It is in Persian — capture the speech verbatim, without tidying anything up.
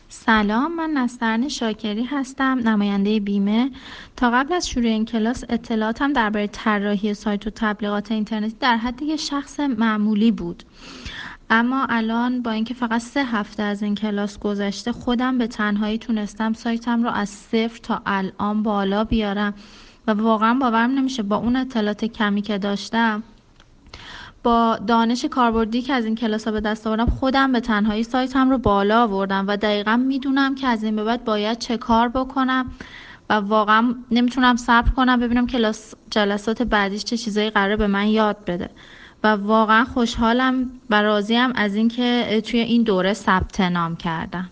سلام، من نسترن شاکری هستم، نماینده بیمه. تا قبل از شروع این کلاس اطلاعاتم درباره طراحی سایت و تبلیغات اینترنتی در حد یک شخص معمولی بود. اما الان با اینکه فقط سه هفته از این کلاس گذشته، خودم به تنهایی تونستم سایتم رو از صفر تا الان بالا بیارم و واقعا باورم نمیشه با اون اطلاعات کمی که داشتم، با دانش کاربردی که از این کلاس ها به دست آوردم، خودم به تنهایی سایتم رو بالا آوردم و دقیقا میدونم که از این به بعد باید چه کار بکنم و واقعا نمیتونم صبر کنم ببینم کلاس جلسات بعدیش چه چیزایی قراره به من یاد بده. و واقعا خوشحالم و راضیم از اینکه توی این دوره ثبت نام کردم.